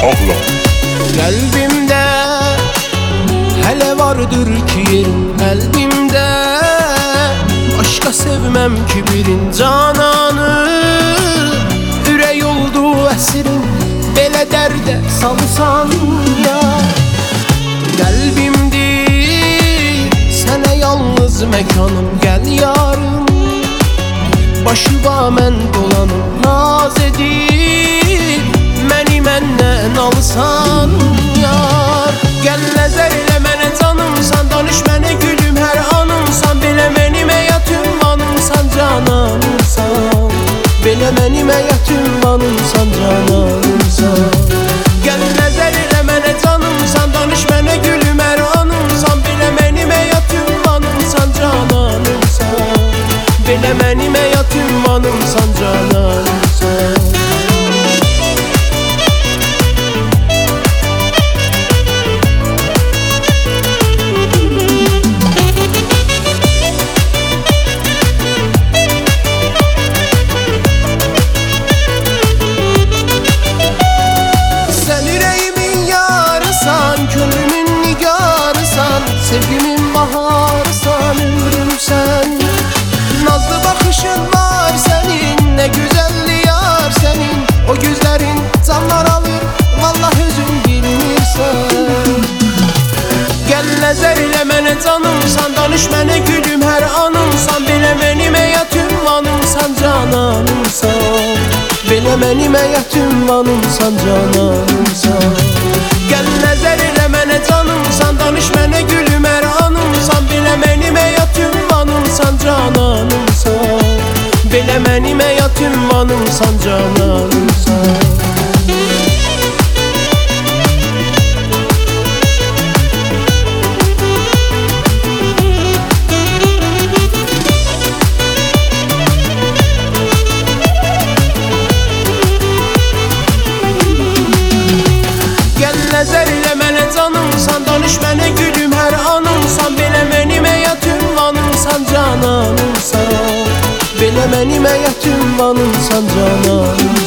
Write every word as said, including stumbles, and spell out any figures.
ağla. Qəlbimdə hələ vardır ki yerin, qəlbimdə başqa sevməm ki birin cananı. Ürək oldu əsrin, belə dərdə salsan ya. Qəlbimdir sənə yalnız məkanım, gəl yarım başıva mən dolanım. Naz edib məni məndən alsan yar. Gəl nəzər elə mənə canımsan, danış mənə gülüm hər anımsan. Belə mənim həyat ünvanımsan, cananımsan. Belə mənim həyat ünvanımsan, cananımsan. Gəl nəzər elə mənə canımsan, danış mənə gülüm hər anımsan. Belə mənim həyat ünvanımsan, cananımsan. Belə mənim həyat ünvanımsan, cananımsan. Sevgimin baharsan, ömrümsən. Nazlı baxışın var sənin, nə gözəlli yar sənin. O gözlərin canlar alır, vallah özün bilmirsən. Gəl nəzər elə mənə canımsan, danış mənə gülüm hər anımsan. Belə mənim həyat ünvanımsan, cananımsan. Belə mənim həyat ünvanımsan, cananımsan. Gəl nəzər elə mənə canımsan, danış mənə gülüm hər anımsan. Belə mənim həyat ünvanımsan, cananımsan. Belə mənim həyat ünvanımsan, cananımsan. Nəzər elə mənə canımsan, danış mənə gülüm hər anımsan. Belə mənim həyat ünvanımsan, cananımsan. Belə mənim həyat ünvanımsan, cananımsan.